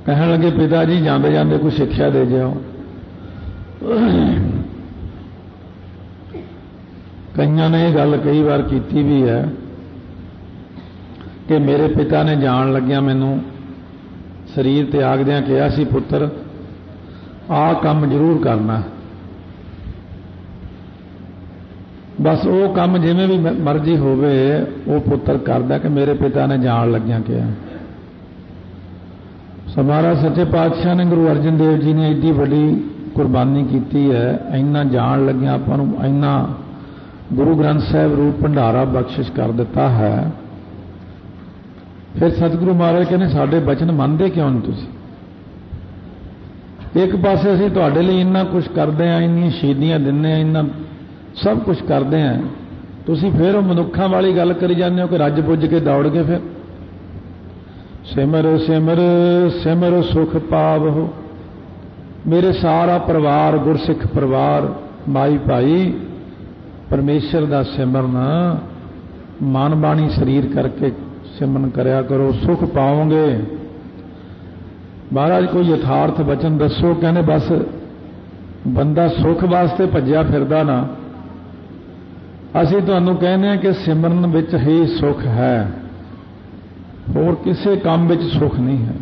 कहन लगे पिता जी जाते जाते कोई शिक्षा दे जाओ। कईयां ने यह गल कई बार की भी है कि मेरे पिता ने जान लग्या मैनू शरीर त्यागद्या कहा सी पुत्र आ काम जरूर करना, बस वो काम जिमें भी मर्जी होवे वो पुत्र करदा कि मेरे पिता ने जान लग्या कहा। महाराज सच्चे पातशाह ने गुरु अर्जन देव जी ने एडी बड़ी कुर्बानी की है, इन्ना जान लग्या आपां नूं इन्ना गुरु ग्रंथ साहिब रूप भंडारा बख्शिश कर दिता है। फिर सतगुरु महाराज कहने साडे बचन मनदे क्यों नहीं तुसीं? एक पासे असीं तुहाडे लई इन्ना कुछ करदे हैं, इन्नियां शहीदियां दिंदे हैं, इन्ना सब कुछ करते हैं, तुसीं फिर मनुक्खां वाली गल करी जांदे हो कि रज पुज के दौड़ के फिर सिमर सिमर सिमर सुख पावो। मेरे सारा परिवार गुरसिख परिवार माई भाई परमेश्वर दा सिमरन मन बाणी शरीर करके सिमरन करया करो, सुख पाओगे। महाराज कोई यथार्थ वचन दसो। कहने बस बंदा सुख वास्ते भज्या फिरदा ना, असीं तुहानूं कहने कि सिमरन विच ही सुख है, होर किसी काम विच सुख नहीं है।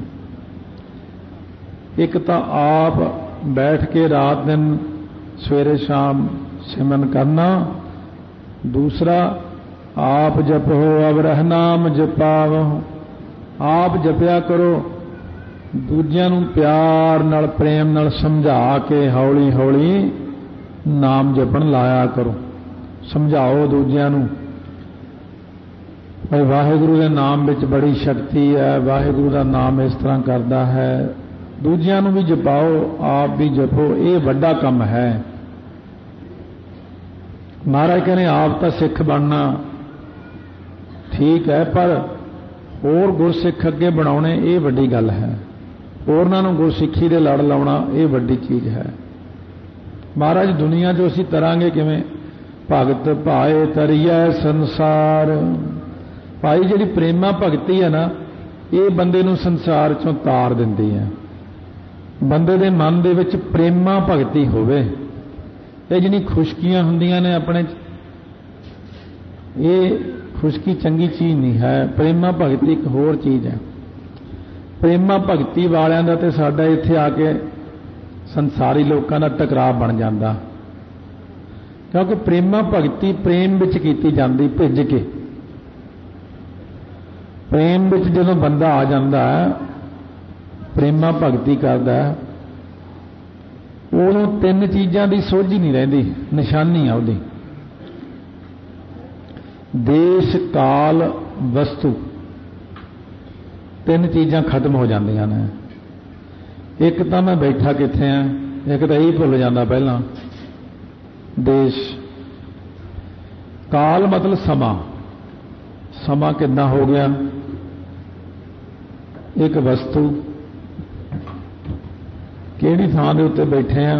एक तो आप बैठ के रात दिन सवेरे शाम सिमरन करना, दूसरा आप जपो अवरह नाम जपावो, आप जपया करो, दूजियां नूं प्यार नाल प्रेम नाल समझा के हौली हौली नाम जपण लाया करो। समझाओ दूजियां नूं भाई वाहिगुरू के नाम विच बड़ी शक्ति है, वाहिगुरू का नाम इस तरह करता है, दूजियां नूं भी जपाओ आप भी जपो, ये वड्डा काम है। महाराज कहने आप तो सिख बनना ठीक है, पर होर गुरसिख अगे बनाने ये वड्डी गल है, होरनां नूं गुरसिखी दे लड़ लाउणा ये वड्डी चीज़ है। महाराज दुनिया जो असीं तरांगे किवें? भगत भाए तरिया संसार। भाई जिहड़ी प्रेमा भगती है ना, ये बंदे नूं संसार चों तार दिंदी है। बंदे दे मन दे विच प्रेमा भगती होवे, ये जिहड़ी खुशकियां हुंदियां ने अपने, ये खुशकी चंगी चीज़ नहीं है। प्रेमा भगती एक होर चीज़ है। प्रेमा भगती वालियां दा ते साडा इत्थे आके संसारी लोकां दा टकराव बन जांदा, क्योंकि प्रेमा भगती प्रेम विच कीती जांदी भिज के। प्रेम विच जदों बंदा आ जांदा है, प्रेमा भगती करदा है, उदों तीन चीज़ां दी सोझी नहीं रहिंदी, निशानी आ उहदी। देश काल वस्तु तीन चीज़ां खत्म हो जांदियां ने। एक तो मैं बैठा कित्थे आ, एक तो यही भुल जांदा पहलां। देश काल मतलब समा, समा कितना हो गया। एक वस्तु किहड़ी थां दे उत्ते बैठे हैं,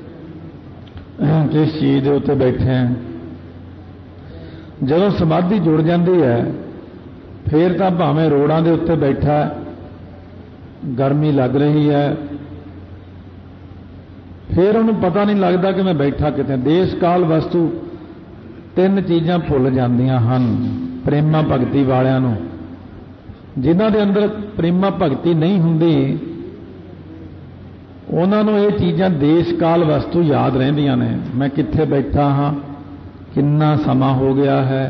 किस चीज़ दे उत्ते बैठे हैं। जदों समाधि जुड़ जाती है फिर तो भावें रोड़ां दे उत्ते बैठा, गर्मी लग रही है, फिर उन्हें पता नहीं लगता कि मैं बैठा कितने। देश काल वस्तु तीन चीज़ां भुल जांदियां हन प्रेमा भगती वालियां नूं। जिन्हां दे अंदर प्रेमा भगती नहीं हुंदी उन्हां नूं ये चीज़ां देश काल वस्तु याद रहिंदियां ने। मैं कित्थे बैठा हाँ, कितना समा हो गया है,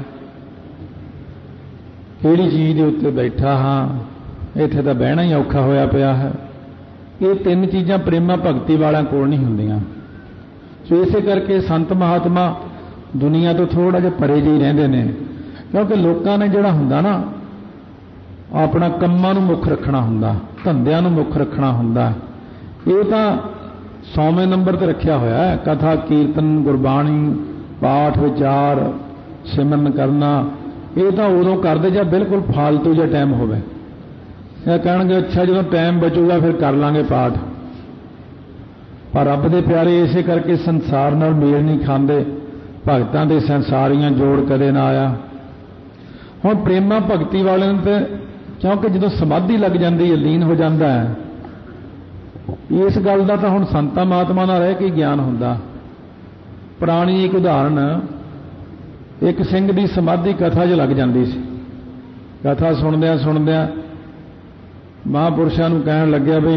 किहड़ी चीज़ दे उत्ते बैठा हाँ, इत्थे तां बहना ही औखा होया पिया है। ये तीन चीज़ां प्रेमा भगती वालियां कोल नहीं हुंदियां। सो इसे करके संत महात्मा दुनिया तो थोड़ा जिहा परे जी रहिंदे ने, क्योंकि लोकां ने जिहड़ा हुंदा ना अपना कंमां नूं मुख रखना हुंदा, धंधिआं नूं मुख रखना हुंदा। ये तां 100वें नंबर ते रखिया होया है। कथा कीर्तन गुरबाणी पाठ विचार सिमरन करना ये तो उदों करते जब बिल्कुल फालतू जिहा टाइम होवे। कहेंगे अच्छा जो टाइम बचूगा फिर कर लांगे पाठ। पर रब दे प्यारे इसे करके संसार नाल मेल नहीं खांदे, भगतां दे संसारियां जोड़ कदे ना आया। हुण प्रेमा भगती वाले ते क्योंकि जो समाधि लग जाती है, लीन हो जाता है, इस गल का तो हुण संतां महात्मा नाल रह के ज्ञान हुंदा। पुरानी एक उदाहरण, एक सिंह की समाधि कथा 'च लग जाती सी। कथा सुणदियां सुणदियां महापुरुषां नूं कहण लग्या भी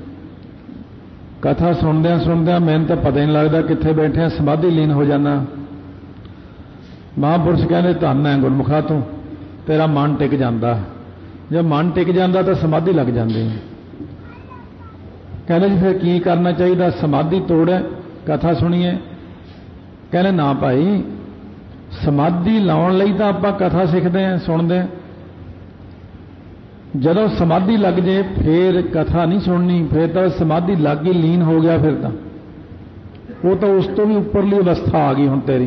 कथा सुणदियां सुणदियां मैनूं तां पता ही नहीं लगता कित्थे बैठे समाधि लीन हो जाना। महापुरुष कहते धन है गुरमुखा तूं, तेरा मन टिक जाता। जब मन टिक जाता तो समाधि लग जाती है। कहते जी फिर की करना चाहिए? समाधि तोड़े कथा सुनीए। कहने ना भाई, समाधि लाउण लई तां आपां कथा सीखते हैं सुनते हैं। जदों समाधि लग जाए फिर कथा नहीं सुननी, फिर तो समाधि लग गई लीन हो गया, फिर तो वो तो उस तो भी उपरली अवस्था आ गई हुण तेरी।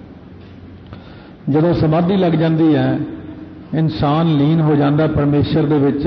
जदों समाधि लग जाती है इंसान लीन हो जाता परमेश्वर दे विच,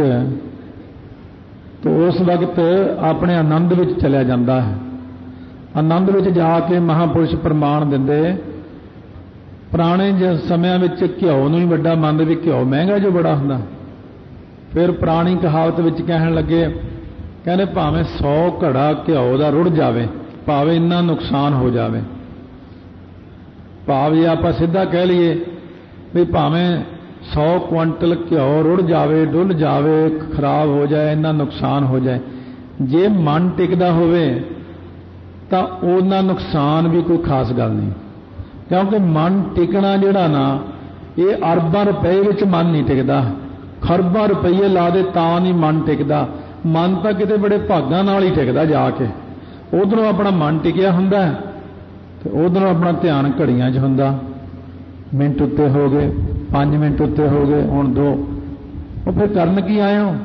तो उस वक्त अपने आनंद विच चलिया जाता है। आनंद विच जाके महापुरुष प्रमाण दिंदे। पुराने समय विच घिओ नूं ही वड्डा मंनदे भी घिओ महंगा जो बड़ा हुंदा। फिर पुरानी कहावत विच कहण लगे, कहने भावें 100 घड़ा घिओ दा रुड़ जावे, भावें इन्ना नुकसान हो जावे। भाव जे आपां सीधा कह लीए भी भावें 100 क्विंटल घिओ रुड़ जावे, डुल जावे, खराब हो जाए, इन्ना नुकसान हो जाए, जे मन टिकदा होवे तां उन्ना नुकसान भी कोई खास गल नहीं। क्योंकि मन टिकना जिहड़ा ना, ये अरबां रुपए विच मन नहीं टिकदा। खरबां रुपये ला दे तां नहीं मन टिकदा। मन तां किते बड़े भागां नाल ही टिकदा जाके। उधरों अपना मन टिकिया हुंदा ते उधरों अपना ध्यान घड़ियां 'च हुंदा। मिनट उत्ते हो गए, 5 मिनट उत्ते हो गए, हुण 2। वो फिर करन की आए हो?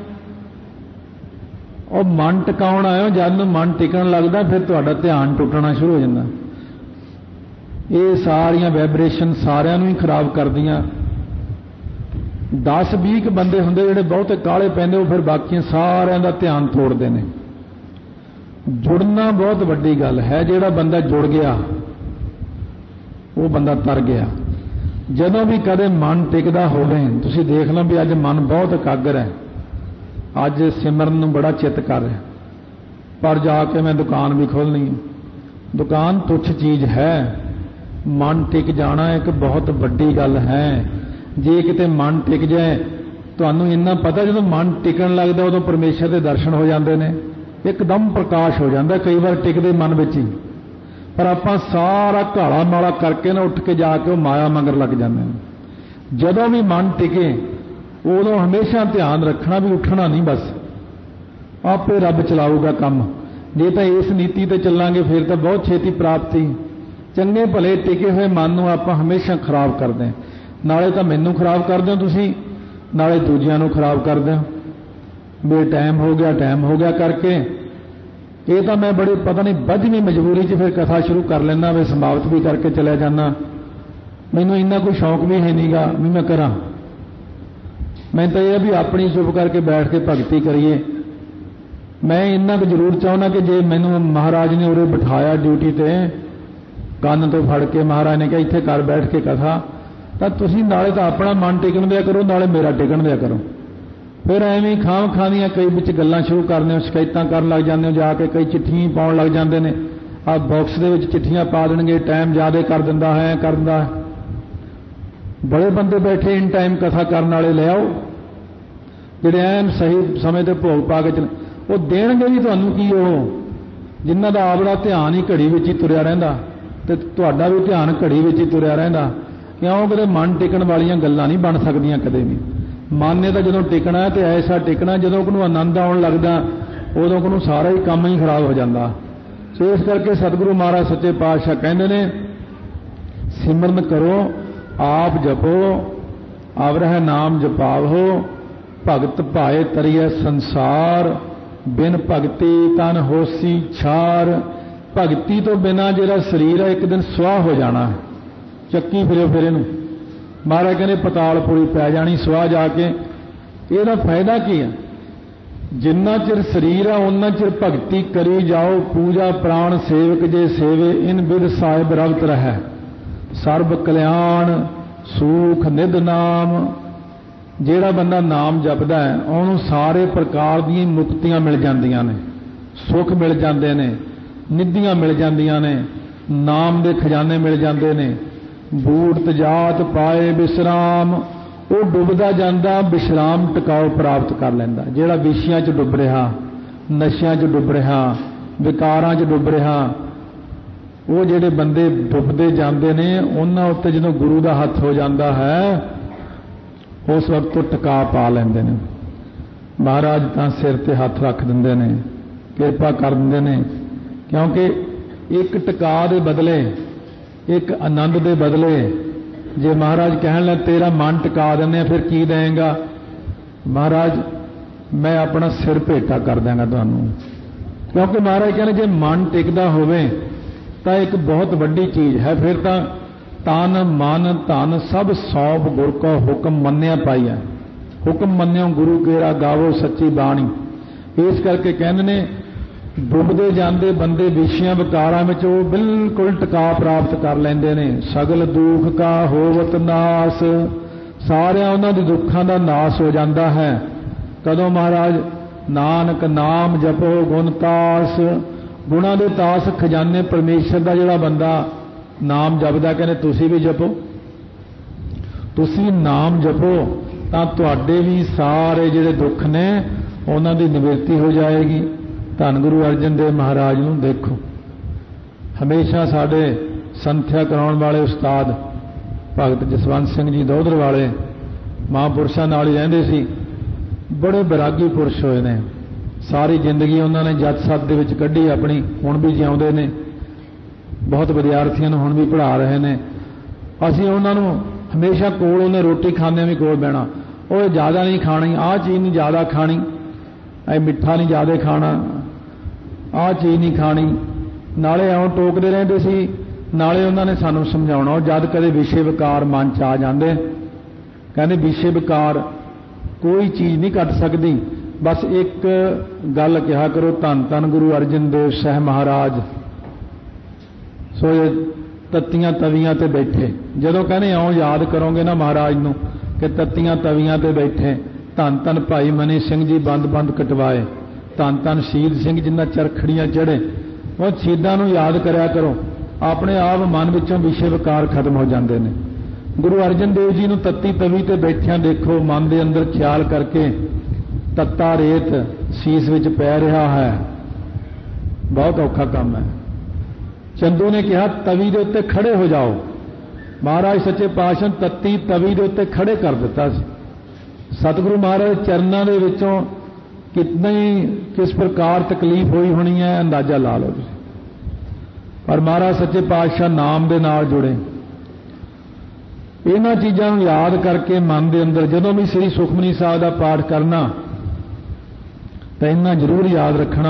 और मन टिकाउण आए हो। जद मन टिकण लगदा फिर तुहाडा ध्यान टुटना शुरू हो जांदा। ये सारियां वाइब्रेशन सारियां नूं ही खराब करदियां। 10-20 बंदे हुंदे जिहड़े बहुते काले पैंदे, वो फिर बाकी सारियां दा ध्यान तोड़दे ने। जुड़ना बहुत वड्डी गल है। जिहड़ा बंदा जुड़ गया वो बंदा तर गया। जदों भी कदे मन टिकदा होवे, तुसीं देख लो भी अज मन बहुत एकागर है, अज सिमरन नूं बड़ा चित कर रहा, पर जाके मैं दुकान भी खोलनी है। दुकान तुच्छ चीज़ है, मन टिक जाना एक बहुत वड्डी गल है। जे किते मन टिक जाए, तुहानूं इन्ना पता जदों मन टिकण लगदा उदों परमेश्वर दे दर्शन हो जाते हैं, एकदम प्रकाश हो जाता। कई बार टिकदे मन विच ही, पर आपां सारा घाला माला करके ना उठ के जाके वो माया मगर लग जाते हैं। जदों भी मन टिके उदों हमेशा ध्यान रखना भी उठना नहीं, बस आपे रब चलाऊगा काम। जे तो इस नीति ते चलांगे फिर तो बहुत छेती प्राप्ति। चंगे भले टिके हुए मन नूं आपां हमेशा खराब करते हैं। नाले तो मैनू खराब करते हो तुसीं, नाले दूजिआं नूं खराब करते हो। बे टाइम हो गया करके ये तो मैं बड़ी पता नहीं बदमी मजबूरी च फिर कथा शुरू कर लेना, वे समाप्त भी करके चलिया जाना। मैनू इन्ना कोई शौक भी है नहींगा भी मैं करा। मैं तो यह भी अपनी चुप करके बैठ के भगती करिए। मैं इन्ना कुछ जरूर चाहना कि जे मैनू महाराज ने उरे बिठाया ड्यूटी ते, कंन तो फड़ के महाराज ने कहा इत्थे कर बैठ के कथा, तो तुसीं नाले तो अपना मन टिकण दिया करो, नाले मेरा टिकण दिया करो। फिर एवं खाम खानियां कई विच गल्लां शुरू करने हो, शिकायतां करन लग जाते हो, जाके कई चिट्ठियां पाउण लग जाते हैं। आ बॉक्स दे विच चिट्ठियां पा देणगे, टाइम ज़्यादा कर दिंदा है कर दिंदा है। बड़े बंदे बैठे इन टाइम कथा करन वाले ले आओ, जिहड़े ऐन सही समय ते भोग पा के चले, वो देणगे भी तुहानूं की वो जिन्हां दा आपदा ध्यान ही घड़ी विच ही तुरिया रहिंदा ते तुहाडा भी ध्यान घड़ी विच ही तुरिया रहिंदा। क्यों? कदे मन टिकण वालियां गल्लां नहीं बन सकदियां कदे भी। मन ने तो जदों टिकना है तो ऐसा टिकना जदों को आनंद आउण लगदा उदों को सारा ही काम ही खराब हो जाता। सो इस करके सतगुरु महाराज सच्चे पातशाह कहते ने, सिमरन करो आप जपो, आवरह नाम जपावो, भगत भाए तरिए संसार, बिन भगती तन होसी छार। भगती तो बिना जिहड़ा शरीर है एक दिन सुआह हो जाना, चक्की फिरो फिर इनू महाराज कहने पतालपुरी पै जानी सुआह जाके। ਇਹਦਾ फायदा की है? जिन्ना चिर शरीर है उन्ना चिर भगती करी जाओ, पूजा प्राण सेवक जे सेवे, इन बिद साहिब रवत रह, सर्ब कल्याण सुख निध नाम। ਜਿਹੜਾ ਬੰਦਾ नाम जपदा है उन्होंने सारे प्रकार दी मुक्तियां मिल जांदियां ने, सुख मिल जाते हैं, निधियां मिल जांदियां ने, नाम के खजाने मिल जाते हैं। बूट जात पाए विश्राम, वो डुबदा जांदा विश्राम टिकाऊ प्राप्त कर लैंदा। जिहड़ा विषयां च डुब रहा, नशियां च डुब रहा, विकारां च डुब रहा, वो जिहड़े बंदे डुबदे जांदे ने उन्हां उत्ते जदों गुरु दा हत्थ हो जाता है उस वक्त तो टिका पा लैंदे ने। महाराज तां सिर ते हत्थ रख दिंदे ने, किरपा कर दिंदे ने, क्योंकि एक टिका दे बदले, एक आनंद दे बदले जे महाराज कहण लगे तेरा मन टिका देने फिर की देंगा? महाराज मैं अपना सिर भेटा कर देंगा तुहानूं। क्योंकि महाराज कहने जे मन टिकदा होवे तां एक बहुत वड्डी चीज़ है। फिर तां तन मन धन सब सौंप गुर को हुक्म मन्निया पाई है। हुक्म मन्नियो गुरु केरा गावो सच्ची बाणी। इस करके कहंदे ने डुबदे जांदे बंदे विषयां विकारां विच वो बिल्कुल टिका प्राप्त कर लैंदे ने। सगल दुख का होवत नास, सारियां उन्हां दे दुखां दा नाश हो जाता है। कदों महाराज? नानक नाम जपो गुण तास, गुणां दे तास खजाने परमेश्वर दा जिहड़ा बंदा नाम जपदा, कहने तुसी भी जपो, तुसी नाम जपो तां तुहाडे भी सारे जिहड़े दुख ने उन्हां दी निवृत्ति हो जाएगी। धन गुरु अर्जन देव महाराज नूं देखो, हमेशा साडे संथ्या कराउण वाले उस्ताद भगत जसवंत सिंह जी दोधर वाले महापुरुषां नाल ही रहिंदे सी। बड़े बैरागी पुरुष होए ने, सारी जिंदगी उन्होंने जत सत दे विच कढ़ी अपनी, हुण भी जिउंदे ने, बहुत विद्यार्थियों हुण भी पढ़ा रहे हैं। असीं उन्हां नूं हमेशा कोल, उन्हें रोटी खाने भी कोल बहना, वो ज़्यादा नहीं खानी, आह चीज़ नहीं ज़्यादा खानी, ऐ मिठा नहीं ज़्यादा खाना, आह चीज़ नहीं खानी, नाले ऐं टोकते रहते सी, नाले उन्होंने सानूं समझाउणा। जद कदे विषय विकार मन च आ जांदे, कहंदे विषय विकार कोई चीज़ नहीं घट सकती, बस एक गल कहा करो, धन धन गुरु अर्जन देव साहब महाराज सो तत्तियां तवियां ते बैठे। जदों कहने आओ याद करोगे ना महाराज नूं कि तत्तियां तवियां ते बैठे, धन धन भाई मनी सिंह जी बंद बंद कटवाए, धन धन शहीद सिंह जिन्हां चरखड़ियां चढ़े, वो शहीदां नूं याद करया करो, अपने आप मन विचों विषय विकार खत्म हो जाते हैं। गुरु अर्जन देव जी नूं तत्ती तवी ते बैठिया देखो, मन के अंदर ख्याल करके तत्ता रेत शीस विच पै रहा है, बहुत औखा काम है। चंदू ने कहा तवी के उत्ते खड़े हो जाओ, महाराज सच्चे पातशाह तत्ती तवी के उत्ते खड़े कर दिता। सतगुरु महाराज चरणों के विचों कितनी किस प्रकार तकलीफ हुई होनी है, अंदाजा ला लो। पर महाराज सच्चे पातशाह नाम के नाल जुड़े, इन्हां चीज़ों को याद करके मन के अंदर जदों भी श्री सुखमनी साहिब का पाठ करना तो इन्ना जरूर याद रखना,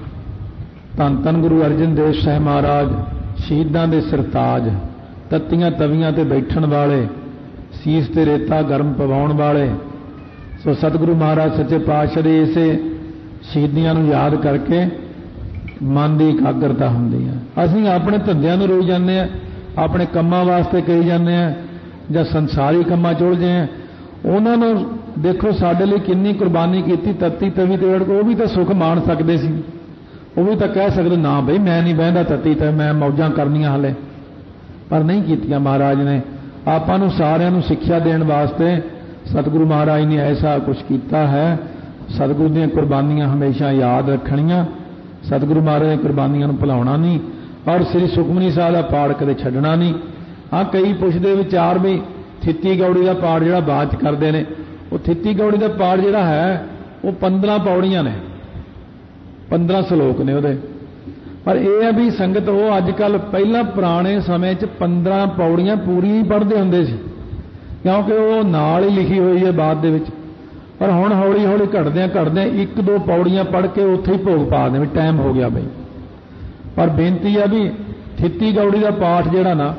धन धन गुरु अर्जन देव साहब महाराज शहीदां दे सरताज, तत्तियां तवियां ते बैठण वाले, सीस ते रेता गर्म पवाउण वाले। सो सतगुरु महाराज सच्चे पातशाह दे इसे शहीदियां नूं याद करके मन की एकाग्रता हुंदी है। असीं अपने धंधिਆਂ ਨੂੰ रोई जाते हैं, अपने कामां वास्ते कही जाते हैं, ਜਾਂ संसारी कामां ਚ उलझे हैं। ਉਹਨਾਂ ਨੂੰ देखो साडे लई किन्नी कुर्बानी की, तत्ती तवी ते अड़, वो भी तो सुख माण सकते सी, वो भी तो कह सकते ना बई मैं नहीं बहदा तत्ती ते, मैं मौजां करनियां हले, पर नहीं कीतियां। महाराज ने आपां नूं सारिआं नूं सिੱਖਿਆ देण वास्ते सतगुरु महाराज ने ऐसा कुछ किया है। सतगुरु दीआं कुर्बानियां हमेशा याद रखणियां, सतगुरु महाराज दी कुर्बानियां नूं भुलाउणा नहीं, और श्री सुखमनी साहिब दा पाठ कदे छड्डणा नहीं। हाँ कई पुछदे विचार भी थित्ती गौड़ी का पाठ जिहड़ा बात करते हैं, वो थित्ती गौड़ी का पाठ जिहड़ा है वो 15 पौड़ियां ने, 15 श्लोक ने उहदे। पर यह है भी संगत वो अजकल पहला पुराने समय 15 पौड़ियां पूरी ही पढ़ते होंदे सी, क्योंकि वो नाल ही लिखी हुई है बाद दे विच। पर हुण हौली हौली घटदे एक दो पौड़ियां पढ़ के उत्थे ही भोग पा दें, टाइम हो गया बई। पर बेनती है भी थित्ती गौड़ी का पाठ जिहड़ा ना,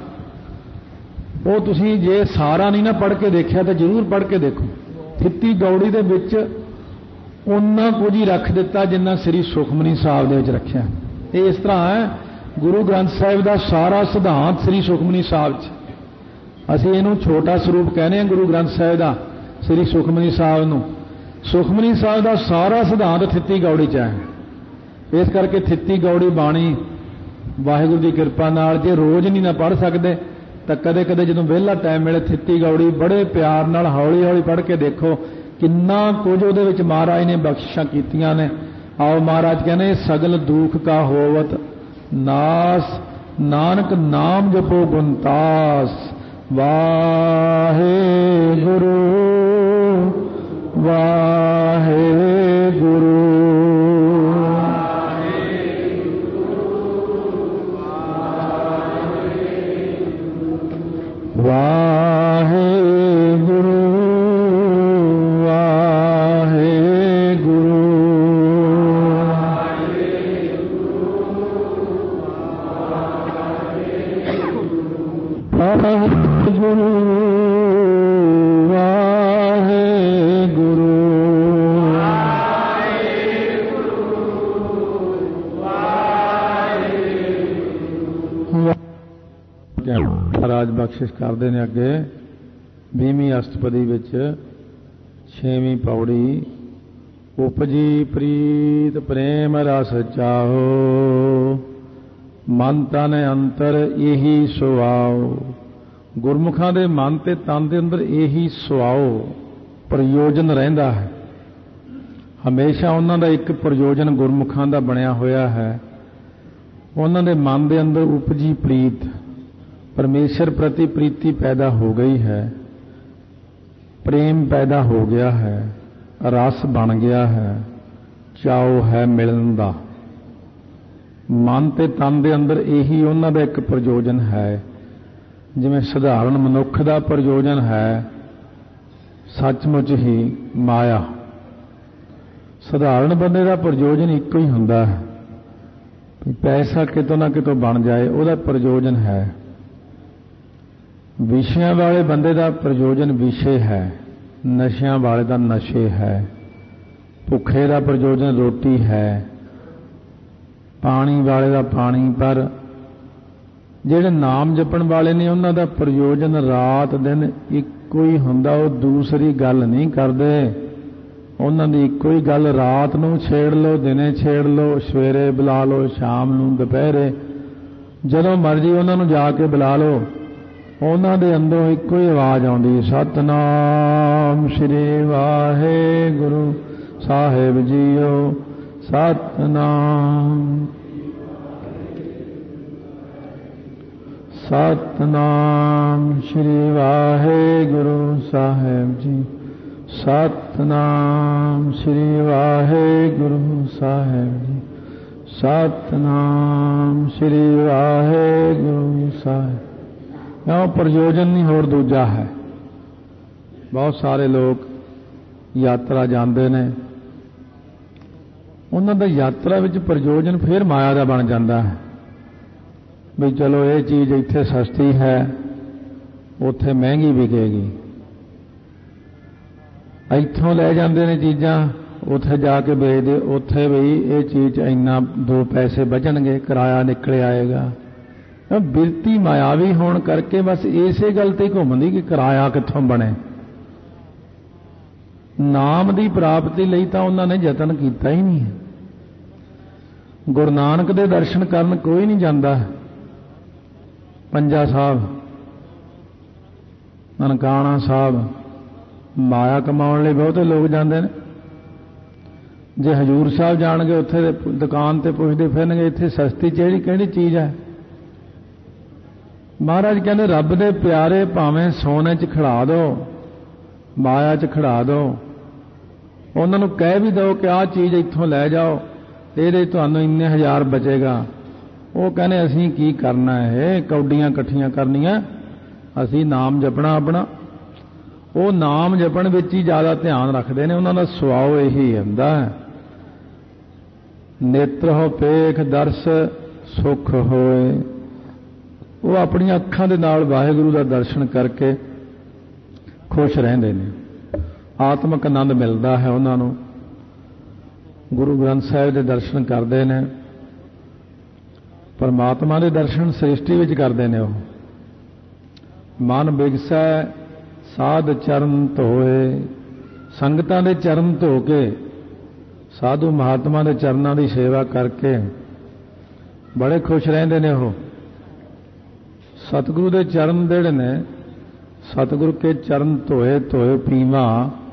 वो तुसीं जे सारा नहीं ना पढ़ के देखिया तो जरूर पढ़ के देखो। थित्ती गौड़ी दे विच उन्ना कुछ ही रख दिता जिन्ना श्री सुखमनी साहिब दे विच रखिया। ये इस तरह है, गुरु ग्रंथ साहिब का सारा सिद्धांत श्री सुखमनी साहिब च, असीं इहनूं छोटा स्वरूप कहने हैं गुरु ग्रंथ साहिब का, श्री सुखमनी साहिब नूं। सुखमनी साहिब का सारा सिद्धांत थित्ती गौड़ी च है। इस करके थित्ती गौड़ी बाणी वाहिगुरू की कृपा नाल जे रोज़ नहीं ना पढ़ सकते तो कदे कदे जदों विहला टाइम मिले थित्ती गौड़ी बड़े प्यार नाल हौली हौली पढ़ के देखो किन्ना कुछ उहदे विच महाराज ने बख्शिशां कीतियां ने। आओ महाराज कहने सगल दुख का होवत नास नानक नाम जपो गुणतास वाहे गुरु वाहे गुरु वाहे गुरु वाहे गुरु वाहे गुरु वाहे गुरु महाराज बख्शिश करते हैं अगे 20वीं अष्टपदी विच 6वीं पौड़ी उपजी प्रीत प्रेम रस चाहो मन तन अंतर यही सुआओ। गुरमुखां दे मन ते तन दे अंदर यही सुआओ प्रयोजन रहिंदा है। हमेशा उन्हां दा एक प्रयोजन गुरमुखां दा बनिया होया है। उन्हां दे मन दे अंदर उपजी प्रीत परमेश्वर प्रति प्रीति पैदा हो गई है, प्रेम पैदा हो गया है, रस बन गया है, चाओ है मिलन दा। मन ते तन दे अंदर यही उन्हां दा एक प्रयोजन है। जिवें साधारण मनुख दा प्रयोजन है सचमुच ही माया, साधारण बंदे दा प्रयोजन इक्को ही हुंदा है, पैसा कितों ना कितों बन जाए उहदा प्रयोजन है। विषयां वाले बंदे दा प्रयोजन विषय है, नशियां वाले दा नशे है, भुखे दा प्रयोजन रोटी है, पानी वाले दा पानी। पर जिहड़े नाम जपण वाले ने उन्हां दा प्रयोजन रात दिन इक्को ही हुंदा, वो दूसरी गल नहीं करदे। उन्हां दी इक्को ही गल, रात नूं छेड़ लो, दिने छेड़ लो, सवेरे बुला लो, शाम नूं, दुपहरे, जदों मर्जी उन्हां नूं जाके बुला लो, उन्हां दे अंदरों इक्को ही आवाज़ आउंदी, सतनाम श्री वाहिगुरू साहिब जीओ, सतनाम सतनाम श्री वाहिगुरू साहिब जी, सतनाम श्री वाहिगुरू साहिब जी, सतनाम श्री वाहिगुरू साहिब। क्यों प्रयोजन नहीं होर दूजा है। बहुत सारे लोग यात्रा जाते हैं, उन्हों का यात्रा विच प्रयोजन फिर माया का बन जाता है। भी चलो ये चीज़ इत्थे सस्ती है, उत्थे महंगी बिकेगी, इत्थों ले जाते हैं चीज़ां, उत्थे जाके बेचते, उत्थे भी ये चीज़ इन्ना 2 पैसे बचणगे, किराया निकल आएगा। बिरती मायावी होने करके बस इसे गल ते घूमदी कि किराया कित्थों बने। नाम की प्राप्ति लई तां उन्होंने यतन किया ही नहीं है। गुरु नानक दे दर्शन करन कोई नहीं जाता। पंजा साहब, ननकाना साहब माया कमाउण लई बहुते लोग जाते हैं। जे हजूर साहब जाणगे उत्थे दुकान ते पुछदे फिरनगे इत्थे सस्ती किहड़ी चीज़ है। महाराज कहते रब दे प्यारे भावें सोने च खड़ा दो, माया च खड़ा दो, उन्होंने कह भी दो कि आ चीज़ इत्थों लै जाओ, ये तुहानू इन्ने हज़ार बचेगा। वो कहने असीं की करना है, कौडियां इकट्ठियां करनियां, असीं नाम जपना अपना। वो नाम जपण विच ही ज़्यादा ध्यान रखते हैं। उन्होंने सुभाव यही हुंदा है, नेत्र हो पेख दर्श सुख होए। वो अपनी अखां दे नाल वाहिगुरू दा दर्शन करके खुश रहंदे ने, आत्मक आनंद मिलता है उन्होंने। गुरु ग्रंथ साहिब के दर्शन करते हैं, परमात्मा के दर्शन सृष्टि विच करते हैं। मन बिगसै साध चरण धोए, संगतां दे चरण धो के साधु महात्मा के चरणों की सेवा करके बड़े खुश रहते ने। वो सतगुरु के चरण जेड़े ने, सतगुरु के चरण धोए धोए पीवा,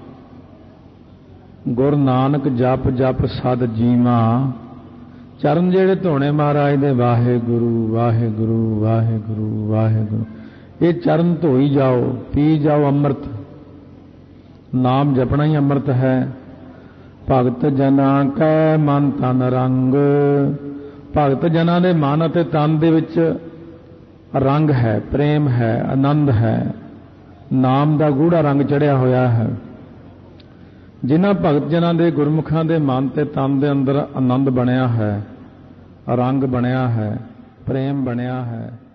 गुर नानक जप जप सद जीवा। चरण जेड़े धोने महाराज दे, वाहे गुरु वाहे गुरु वाहे गुरु वाहे गुरु। ये चरण धोई जाओ, पी जाओ अमृत। नाम जपना ही अमृत है। भगत जना कै मन तन रंग। भगत जना दे मन अते तन दे विच रंग है, प्रेम है, आनंद है, नाम दा गूढ़ा रंग चढ़िया होया है। जिन्हां भगत जनां दे गुरमुखां दे मन ते तन दे अंदर आनंद बनया है, रंग बनया है, प्रेम बनया है,